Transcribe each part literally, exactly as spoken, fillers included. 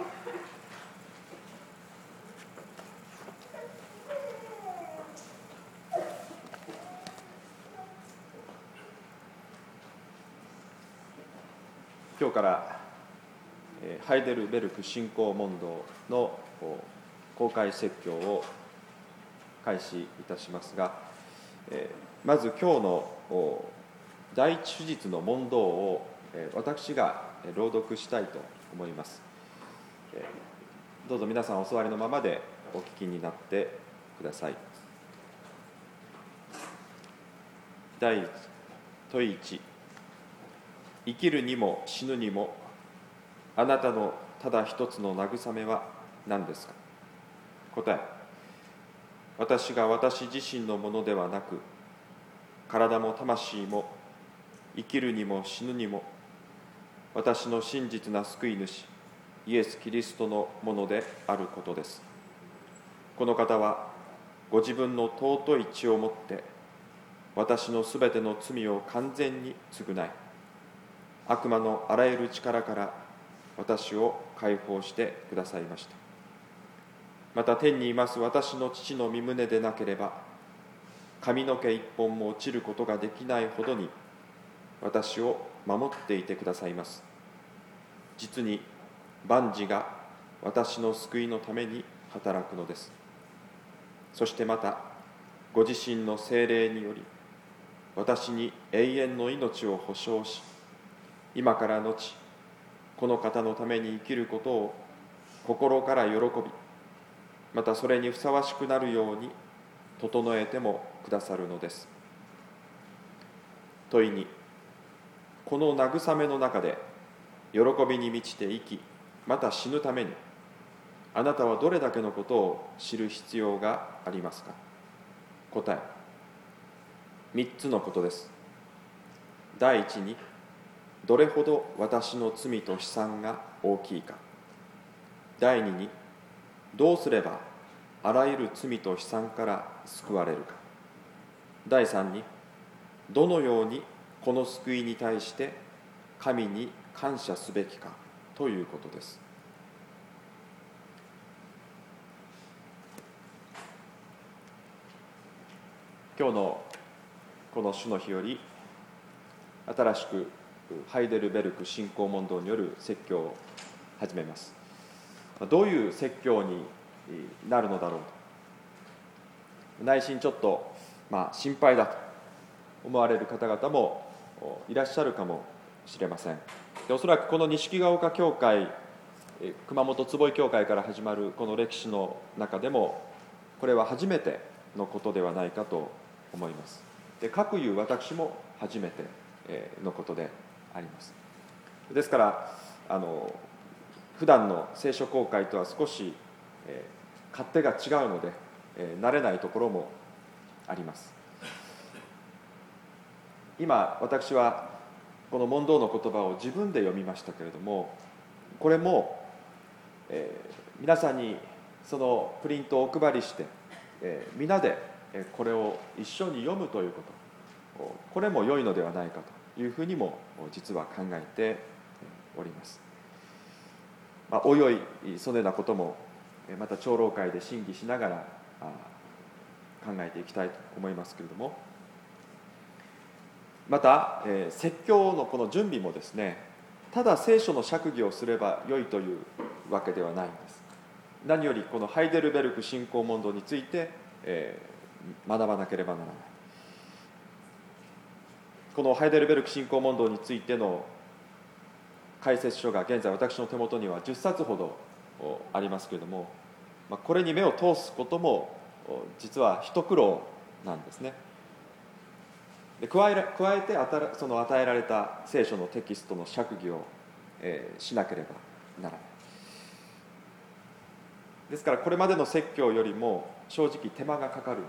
今日からハイデルベルク信仰問答の公開説教を開始いたしますが、まず今日の第一手術の問答を私が朗読したいと思います。どうぞ皆さんお座りのままでお聞きになってください。第問いいち、生きるにも死ぬにもあなたのただ一つの慰めは何ですか。答え、私が私自身のものではなく、体も魂も生きるにも死ぬにも私の真実な救い主イエス・キリストのものであることです。この方はご自分の尊い血をもって私のすべての罪を完全に償い、悪魔のあらゆる力から私を解放してくださいました。また天にいます私の父の御胸でなければ髪の毛一本も落ちることができないほどに私を守っていてくださいます。実に万事が私の救いのために働くのです。そしてまたご自身の聖霊により私に永遠の命を保証し、今からのちこの方のために生きることを心から喜び、またそれにふさわしくなるように整えてもくださるのです。問いに、この慰めの中で喜びに満ちて生き、また死ぬためにあなたはどれだけのことを知る必要がありますか。答え、三つのことです。第一に、どれほど私の罪と悲惨が大きいか。第二に、どうすればあらゆる罪と悲惨から救われるか。第三に、どのようにこの救いに対して神に感謝すべきかということです。今日のこの主の日より新しくハイデルベルク信仰問答による説教を始めます。どういう説教になるのだろうと、内心ちょっと、まあ、心配だと思われる方々もいらっしゃるかもしれません。でおそらくこの錦ヶ丘教会、熊本坪井教会から始まるこの歴史の中でもこれは初めてのことではないかと思います。でかくいう私も初めてのことであります。ですからあの普段の聖書公開とは少し、えー、勝手が違うので、えー、慣れないところもあります。今私はこの問答の言葉を自分で読みましたけれども、これも、えー、皆さんにそのプリントをお配りして、えー、皆でこれを一緒に読むということ、これも良いのではないかというふうにも実は考えております。まあ、おいおいそのようなこともまた長老会で審議しながら考えていきたいと思いますけれども、また、えー、説教のこの準備もですね、ただ聖書の釈義をすれば良いというわけではないんです。何よりこのハイデルベルク信仰問答について、えー、学ばなければならない。このハイデルベルク信仰問答についての解説書が現在私の手元にはじゅっさつほどありますけれども、これに目を通すことも実は一苦労なんですね。で加え加えてその与えられた聖書のテキストの釈義を、えー、しなければならない。ですからこれまでの説教よりも正直手間がかかるんです。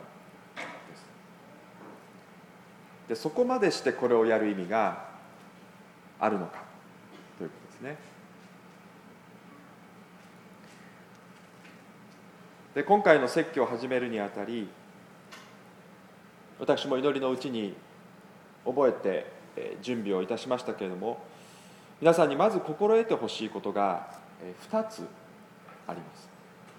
でそこまでしてこれをやる意味があるのかということですね。で今回の説教を始めるにあたり、私も祈りのうちに覚えて準備をいたしましたけれども、皆さんにまず心得てほしいことがふたつあります。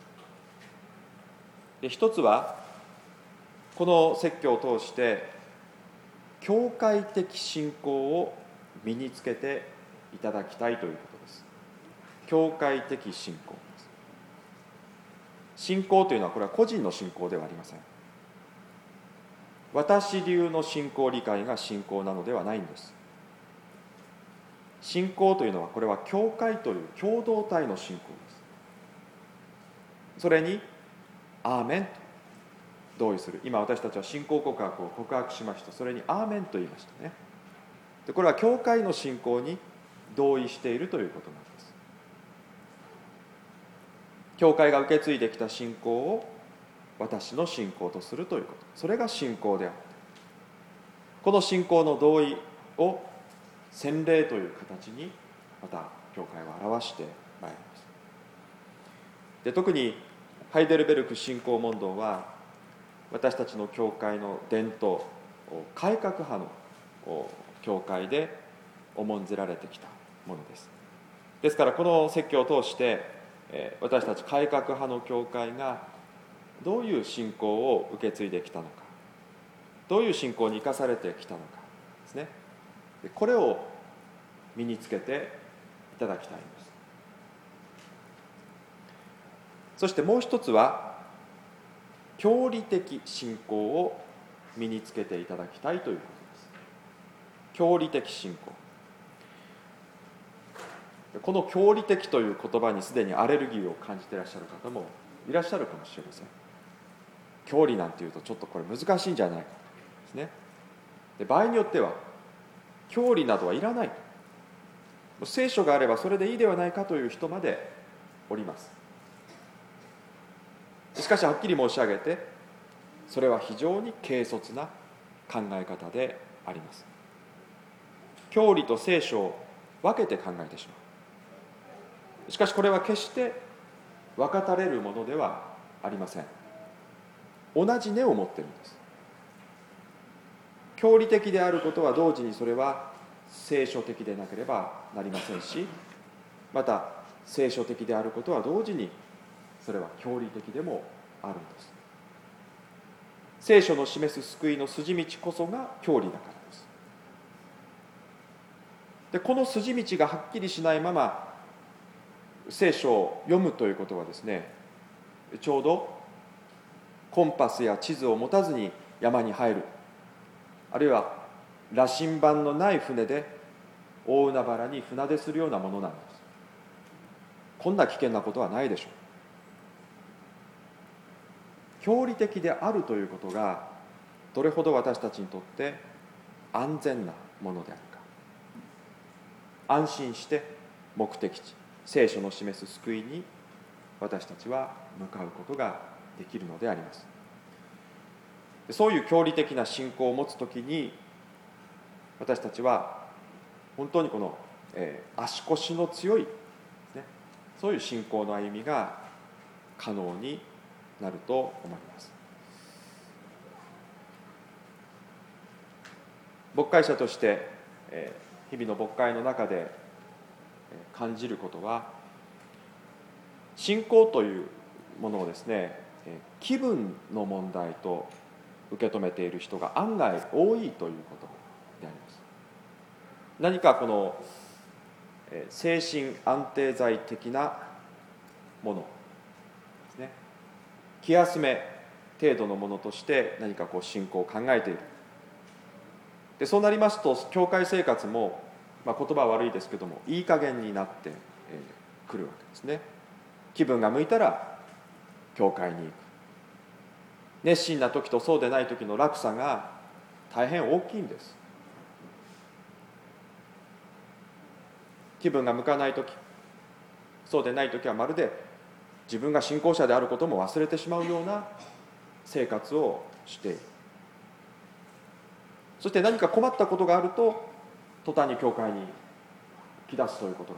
でひとつはこの説教を通して教会的信仰を身につけていただきたいということです。教会的信仰です。信仰というのはこれは個人の信仰ではありません。私流の信仰理解が信仰なのではないんです。信仰というのはこれは教会という共同体の信仰です。それにアーメンと同意する。今私たちは信仰告白を告白しました。それにアーメンと言いましたね。でこれは教会の信仰に同意しているということなんです。教会が受け継いできた信仰を私の信仰とするということ、それが信仰である。この信仰の同意を洗礼という形にまた教会は表してまいります。で特にハイデルベルク信仰問答は私たちの教会の伝統、改革派の教会で重んじられてきたものです。ですからこの説教を通して私たち改革派の教会がどういう信仰を受け継いできたのか、どういう信仰に生かされてきたのかですね。これを身につけていただきたいんです。そしてもう一つは教理的信仰を身につけていただきたいということです。教理的信仰、この教理的という言葉にすでにアレルギーを感じていらっしゃる方もいらっしゃるかもしれません。教理なんていうとちょっとこれ難しいんじゃないかですね。で場合によっては教理などはいらない、聖書があればそれでいいではないかという人までおります。しかしはっきり申し上げて、それは非常に軽率な考え方であります。教理と聖書を分けて考えてしまう。しかしこれは決して分かたれるものではありません。同じ根を持っているんです。教理的であることは同時にそれは聖書的でなければなりませんし、また聖書的であることは同時にそれは教理的でもあるんです。聖書の示す救いの筋道こそが教理だからです。でこの筋道がはっきりしないまま聖書を読むということはですね、ちょうどコンパスや地図を持たずに山に入る、あるいは羅針盤のない船で大海原に船出するようなものなんです。こんな危険なことはないでしょう。教理的であるということがどれほど私たちにとって安全なものであるか、安心して目的地、聖書の示す救いに私たちは向かうことができるのであります。そういう教理的な信仰を持つときに私たちは本当にこの、えー、足腰の強いですね、そういう信仰の歩みが可能になると思います。牧会者として、えー、日々の牧会の中で感じることは、信仰というものをですね、気分の問題と受け止めている人が案外多いということであります。何かこの精神安定剤的なものですね、気休め程度のものとして何かこう信仰を考えている。でそうなりますと教会生活も、まあ、言葉は悪いですけどもいい加減になってくるわけですね。気分が向いたら教会に行く。熱心な時とそうでない時の落差が大変大きいんです。気分が向かない時、そうでない時はまるで自分が信仰者であることも忘れてしまうような生活をしている。そして何か困ったことがあると途端に教会に来出すということが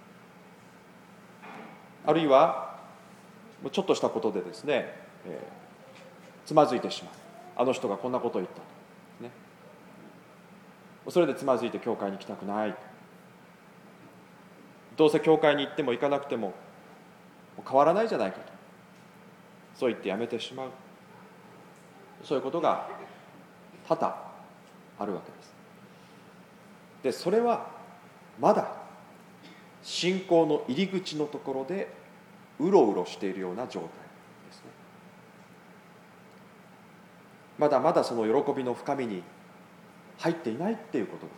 ある。あるいはちょっとしたことでですね、えー、つまずいてしまう。あの人がこんなことを言ったと、ね、それでつまずいて教会に来たくない。 どうせ教会に行っても行かなくてももう変わらないじゃないかと、そう言ってやめてしまう、そういうことが多々あるわけです。でそれはまだ信仰の入り口のところでうろうろしているような状態ですね。まだまだその喜びの深みに入っていないっていうことです。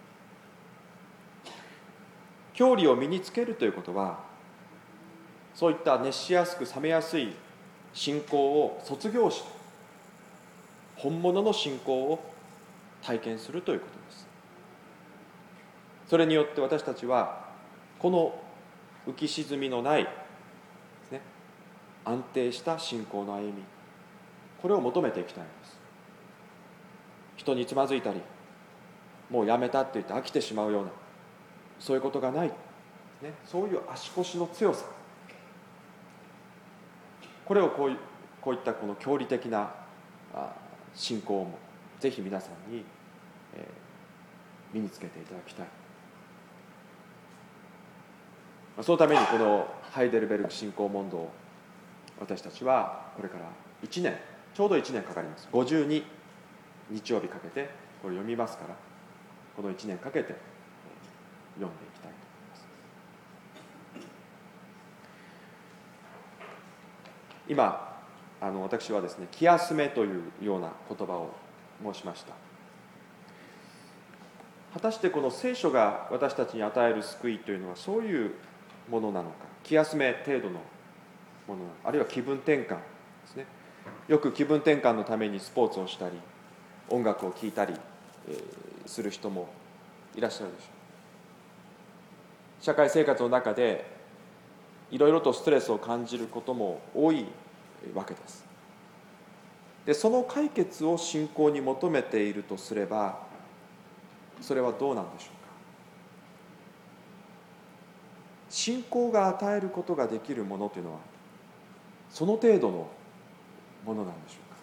教理を身につけるということは、そういった熱しやすく冷めやすい信仰を卒業して本物の信仰を体験するということです。それによって私たちはこの浮き沈みのないですね、安定した信仰の歩み、これを求めていきたいんです。人につまずいたり、もうやめたって言って飽きてしまうような、そういうことがない、ね、そういう足腰の強さ、これをこういこういったこの教理的な信仰もぜひ皆さんに、えー、身につけていただきたい。そのためにこのハイデルベルク信仰問答、私たちはこれからいちねん、ちょうどいちねんかかります。ごじゅうににち曜日かけてこれ読みますから、このいちねんかけて読んでいきたいと思います。今あの私はですね、気休めというような言葉を申しました。果たしてこの聖書が私たちに与える救いというのはそういうものなのか、気休め程度のものなのか、あるいは気分転換ですね。よく気分転換のためにスポーツをしたり音楽を聴いたり、えー、する人もいらっしゃるでしょう。社会生活の中でいろいろとストレスを感じることも多いわけです。でその解決を信仰に求めているとすれば、それはどうなんでしょうか。信仰が与えることができるものというのはその程度のものなんでしょうか。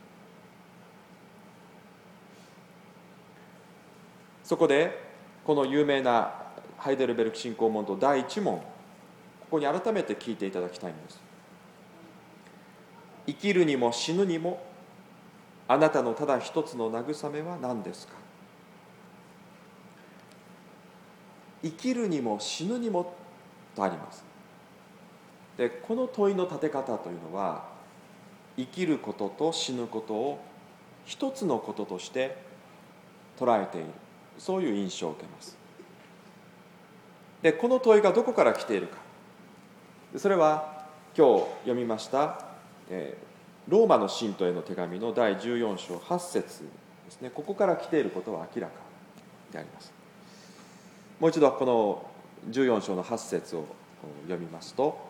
そこでこの有名なハイデルベルク信仰問答だいいち問、ここに改めて聞いていただきたいんです。生きるにも死ぬにもあなたのただ一つの慰めは何ですか。生きるにも死ぬにもとあります。でこの問いの立て方というのは、生きることと死ぬことを一つのこととして捉えている、そういう印象を受けます。でこの問いがどこから来ているか、それは今日読みました、えー、ローマの信徒への手紙のだいじゅうよん章はち節ですね。ここから来ていることは明らかであります。もう一度このじゅうよん章のはち節を読みますと、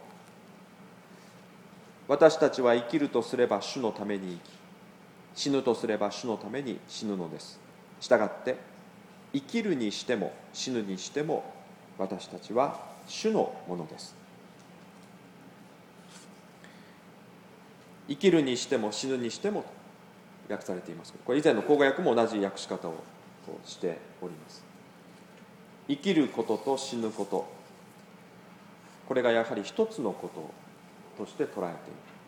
私たちは生きるとすれば主のために生き、死ぬとすれば主のために死ぬのです。したがって生きるにしても死ぬにしても私たちは主のものです。生きるにしても死ぬにしてもと訳されています。これ以前の口語訳も同じ訳し方をしております。生きることと死ぬこと、これがやはり一つのこととして捉えている。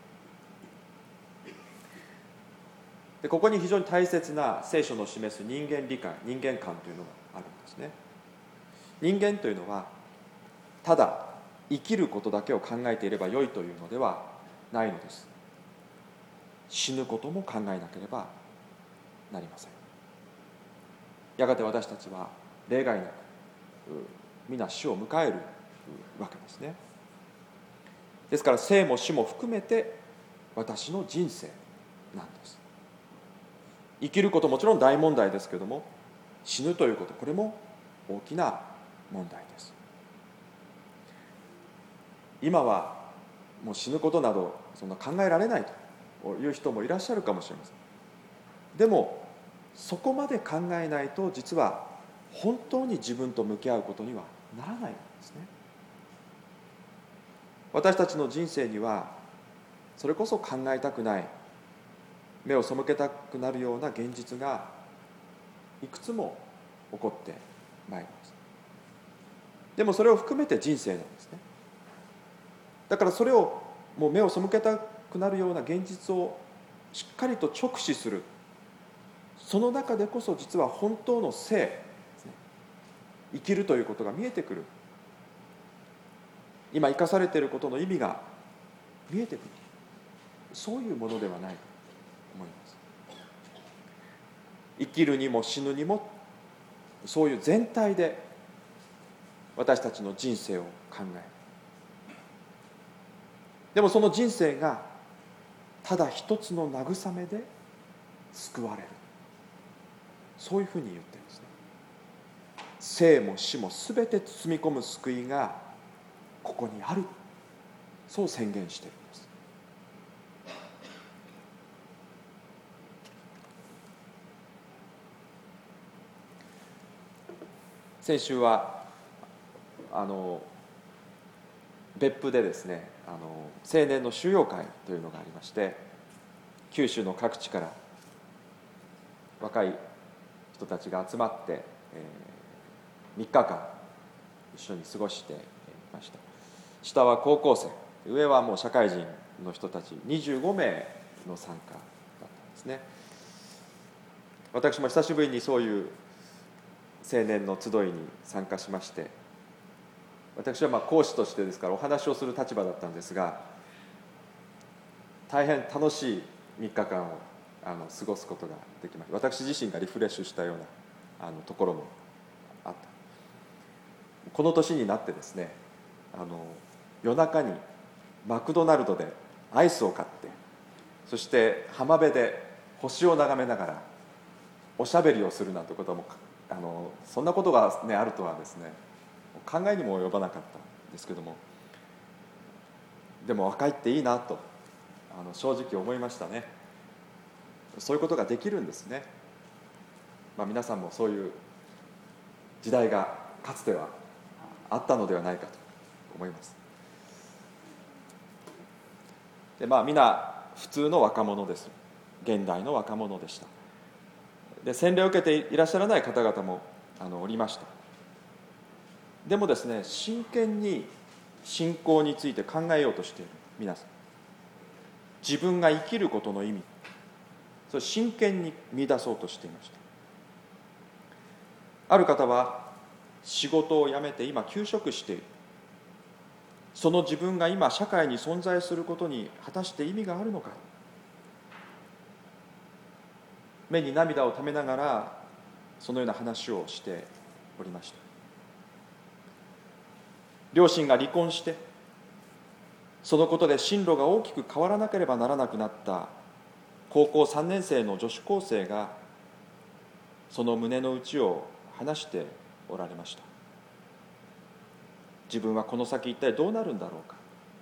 でここに非常に大切な聖書の示す人間理解、人間観というのがあるんですね。人間というのはただ生きることだけを考えていればよいというのではないのです。死ぬことも考えなければなりません。やがて私たちは例外なく皆死を迎えるわけですね。ですから生も死も含めて私の人生なんです。生きることもちろん大問題ですけれども、死ぬということ、これも大きな問題です。今はもう死ぬことなどそんな考えられないという人もいらっしゃるかもしれません。でもそこまで考えないと実は本当に自分と向き合うことにはならないんですね。私たちの人生にはそれこそ考えたくない、目を背けたくなるような現実がいくつも起こってまいります。 でもそれを含めて人生なんですね。だからそれをもう目を背けたくなるような現実をしっかりと直視する、その中でこそ実は本当の生ですね、生きるということが見えてくる、今生かされていることの意味が見えてくる、そういうものではないと思います。生きるにも死ぬにも、そういう全体で私たちの人生を考える。でもその人生がただ一つの慰めで救われる、そういうふうに言ってるんですね。生も死もすべて包み込む救いがここにある、そう宣言しているんです。先週はあの別府でですね、あの青年の修養会というのがありまして、九州の各地から若い人たちが集まって、えー、みっかかん一緒に過ごしていました。下は高校生、上はもう社会人の人たちにじゅうごめいの参加だったんですね。私も久しぶりにそういう青年の集いに参加しまして、私はまあ講師としてですからお話をする立場だったんですが、大変楽しいみっかかんをあの過ごすことができました。私自身がリフレッシュしたようなあのところもあった。この年になってですね、あの夜中にマクドナルドでアイスを買って、そして浜辺で星を眺めながらおしゃべりをするなんてことも、あのそんなことが、ね、あるとはですね考えにも及ばなかったんですけども、でも若いっていいなとあの正直思いましたね。そういうことができるんですね。まあ、皆さんもそういう時代がかつてはあったのではないかと思います。で、まあ、皆普通の若者です。現代の若者でした。で、洗礼を受けていらっしゃらない方々もあのおりました。でもですね、真剣に信仰について考えようとしている皆さん、自分が生きることの意味、それ真剣に見出そうとしていました。ある方は仕事を辞めて今休職している、その自分が今社会に存在することに果たして意味があるのか、目に涙をためながらそのような話をしておりました。両親が離婚して、そのことで進路が大きく変わらなければならなくなった高校さんねん生の女子高生がその胸の内を話しておられました。自分はこの先一体どうなるんだろうか。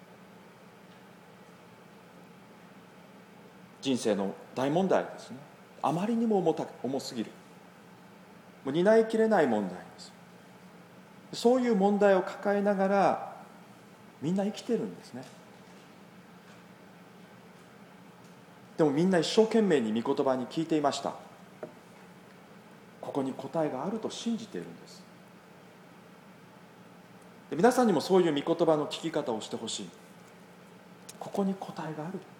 人生の大問題ですね。あまりにも重た重すぎる、もう担いきれない問題です。そういう問題を抱えながらみんな生きてるんですね。でもみんな一生懸命に御言葉に聞いていました。ここに答えがあると信じているんです。で、皆さんにもそういう御言葉の聞き方をしてほしい。ここに答えがある。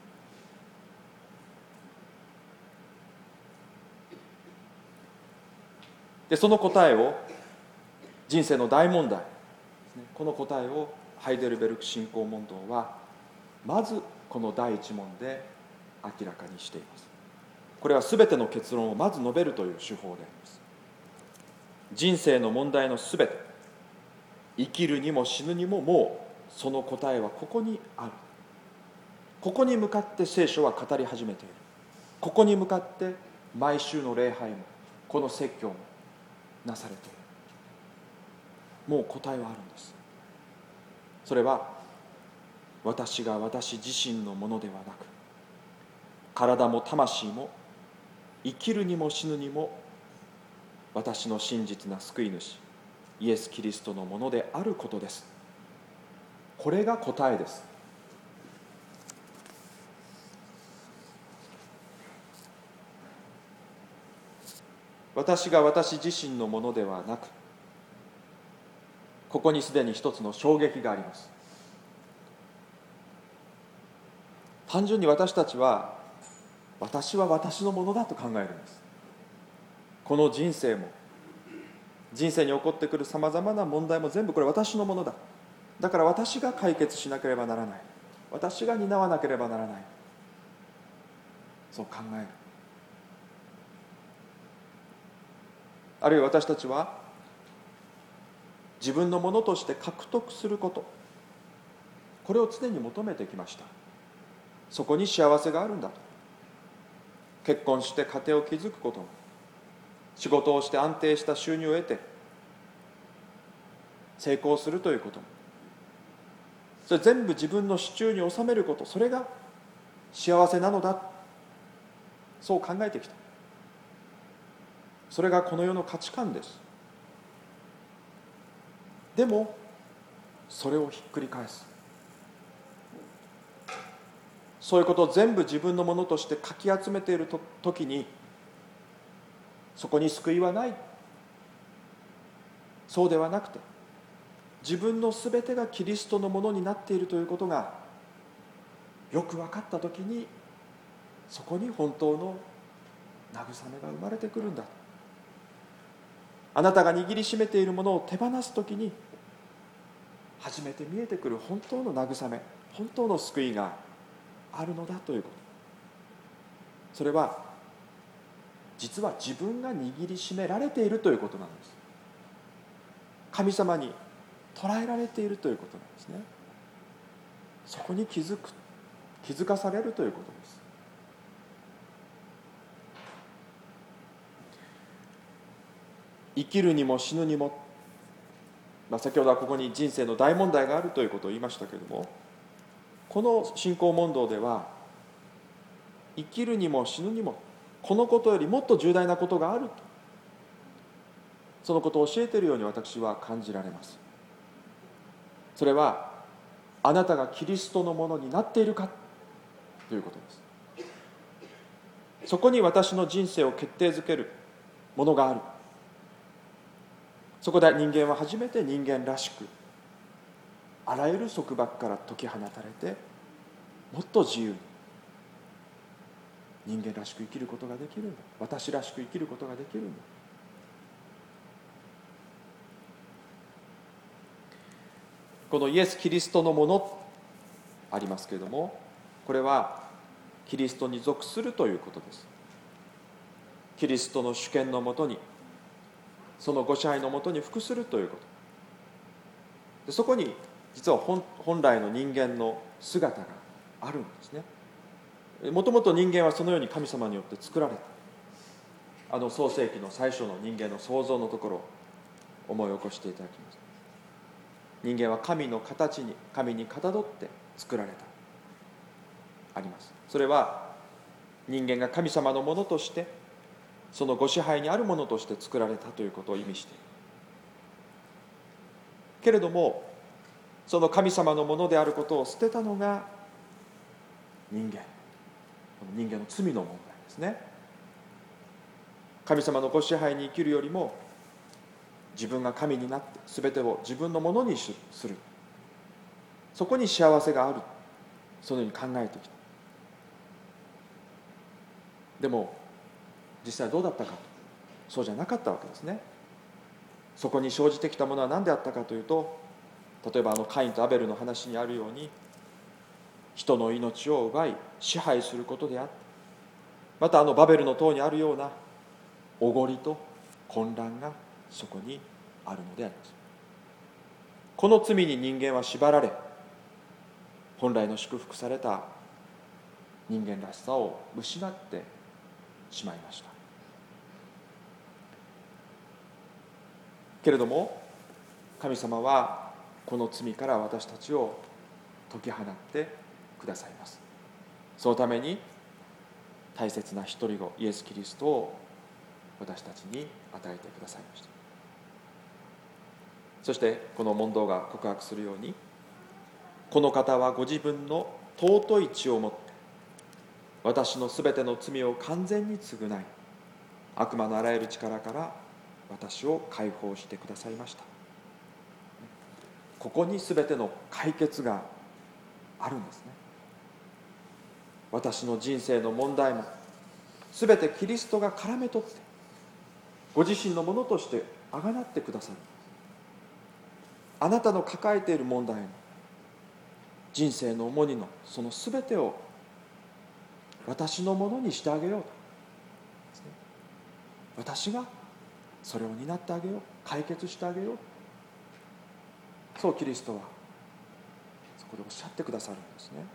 で、その答えを、人生の大問題、この答えをハイデルベルク信仰問答はまずこの第一問で明らかにしています。これはすべての結論をまず述べるという手法であります。人生の問題のすべて、生きるにも死ぬにも、もうその答えはここにある。ここに向かって聖書は語り始めている。ここに向かって毎週の礼拝もこの説教もなされている。もう答えはあるんです。それは私が私自身のものではなく、体も魂も生きるにも死ぬにも私の真実な救い主イエス・キリストのものであることです。これが答えです。私が私自身のものではなく、 ここにすでに一つの衝撃があります。単純に私たちは私は私のものだと考えるんです。この人生も人生に起こってくるさまざまな問題も全部これ私のものだ、だから私が解決しなければならない、私が担わなければならない、そう考える。あるいは私たちは自分のものとして獲得すること、これを常に求めてきました。そこに幸せがあるんだと。結婚して家庭を築くことも、仕事をして安定した収入を得て成功するということも、それ全部自分の手中に収めること、それが幸せなのだ、そう考えてきた。それがこの世の価値観です。でもそれをひっくり返す、そういうことを全部自分のものとしてかき集めているときに、そこに救いはない。そうではなくて、自分のすべてがキリストのものになっているということがよく分かったときに、そこに本当の慰めが生まれてくるんだ。あなたが握りしめているものを手放すときに初めて見えてくる本当の慰め、本当の救いがあるのだということ。それは実は自分が握りしめられているということなんです。神様に捉えられているということなんですね。そこに気づく、気づかされるということです。生きるにも死ぬにも、まあ、先ほどはここに人生の大問題があるということを言いましたけれども、この信仰問答では生きるにも死ぬにもこのことよりもっと重大なことがあると、そのことを教えているように私は感じられます。それはあなたがキリストのものになっているかということです。そこに私の人生を決定づけるものがある。そこで人間は初めて人間らしく、あらゆる束縛から解き放たれて、もっと自由に人間らしく生きることができるんだ。私らしく生きることができるんだ。このイエス・キリストのものありますけれども、これはキリストに属するということです。キリストの主権のもとに、そのご支配のもとに服するということで、そこに実は 本, 本来の人間の姿があるんですね。もともと人間はそのように神様によって作られた。あの創世記の最初の人間の創造のところを思い起こしていただきます。人間は神の形に、神にかたどって作られたあります。それは人間が神様のものとして、そのご支配にあるものとして作られたということを意味している。けれどもその神様のものであることを捨てたのが人間、人間の罪の問題ですね。神様のご支配に生きるよりも、自分が神になって全てを自分のものにする、そこに幸せがある、そのように考えてきた。でも実際どうだったかと、そうじゃなかったわけですね。そこに生じてきたものは何であったかというと、例えばあのカインとアベルの話にあるように、人の命を奪い支配することであった。またあのバベルの塔にあるようなおごりと混乱がそこにあるのであります。この罪に人間は縛られ、本来の祝福された人間らしさを失ってしまいました。けれども神様はこの罪から私たちを解き放ってくださいます。そのために大切な一人子イエス・キリストを私たちに与えてくださいました。そしてこの問答が告白するように、この方はご自分の尊い血をもって私のすべての罪を完全に償い、悪魔のあらゆる力から私を解放してくださいました。 ここに全ての解決があるんですね。私の人生の問題も全てキリストが絡め取ってご自身のものとしてあがなってくださる。あなたの抱えている問題の人生の重荷のその全てを私のものにしてあげようと、私がそれを担ってあげよう、解決してあげよう、そうキリストはそこでおっしゃってくださるんですね。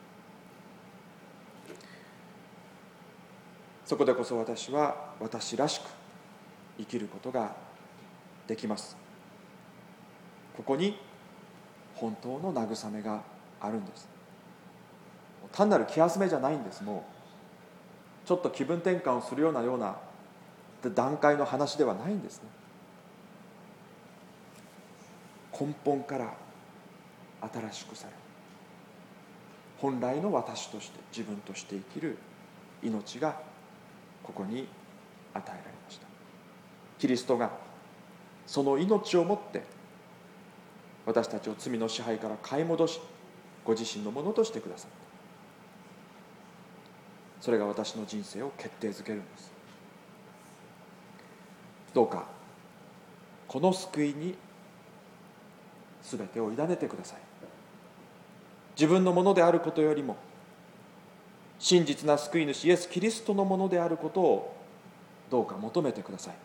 そこでこそ私は私らしく生きることができます。ここに本当の慰めがあるんです。単なる気休めじゃないんです。もうちょっと気分転換をするようなような段階の話ではないんですね。根本から新しくされ、本来の私として自分として生きる命がここに与えられました。キリストがその命をもって私たちを罪の支配から買い戻し、ご自身のものとしてくださった。それが私の人生を決定づけるんです。どうかこの救いに全てを委ねてください。自分のものであることよりも真実な救い主イエス・キリストのものであることをどうか求めてください。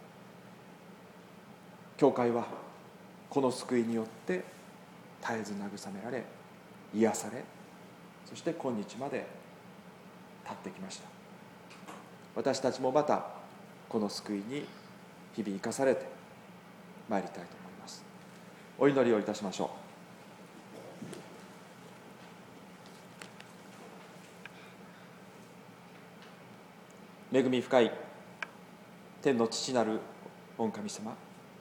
教会はこの救いによって絶えず慰められ、癒され、そして今日まで立ってきました。私たちもまたこの救いに日々生かされてまいりたいと思います。お祈りをいたしましょう。恵み深い天の父なる御神様、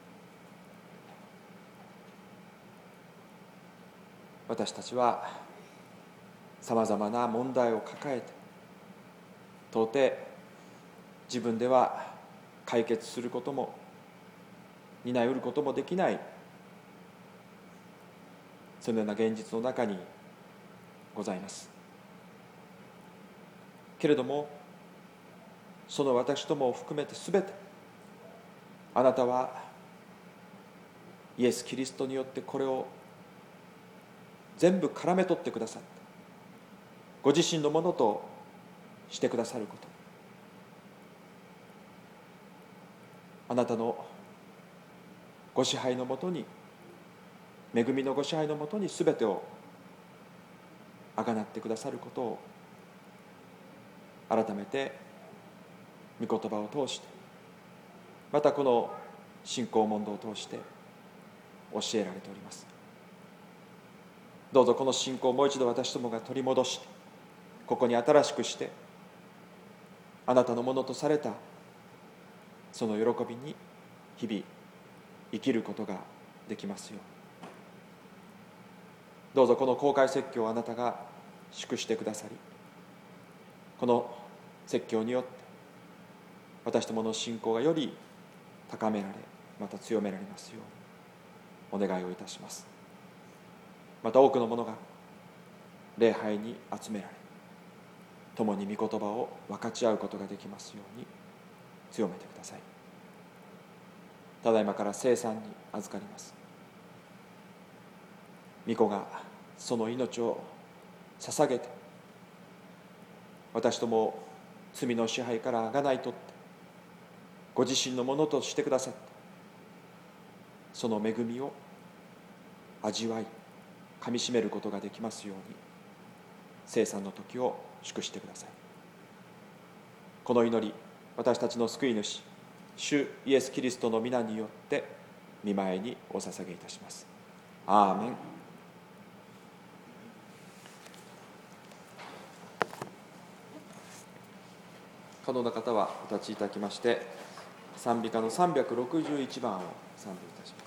私たちはさまざまな問題を抱えて到底自分では解決することも担いうることもできない、そのような現実の中にございます。けれどもその私どもを含めてすべてあなたはイエス・キリストによってこれを全部絡め取ってくださって、ご自身のものとしてくださること、あなたのご支配のもとに、恵みのご支配のもとに全てをあがなってくださることを改めて御言葉を通して、またこの信仰問答を通して教えられております。どうぞこの信仰をもう一度私どもが取り戻して、ここに新しくしてあなたのものとされたその喜びに日々生きることができますように。どうぞこの公開説教をあなたが祝してくださり、この説教によって私どもの信仰がより高められ、また強められますようにお願いをいたします。また多くの者が礼拝に集められ、共に御言葉を分かち合うことができますように強めてください。ただいまから聖餐に預かります。御子がその命を捧げて、私ども罪の支配からあがないとってご自身のものとしてくださったその恵みを味わいかみしめることができますように、聖餐の時を祝してください。この祈り、私たちの救い主主イエス・キリストの皆によって御前にお捧げいたします。アーメン。可能な方はお立ちいただきまして、賛美歌のさんびゃくろくじゅういちばんを賛美いたします。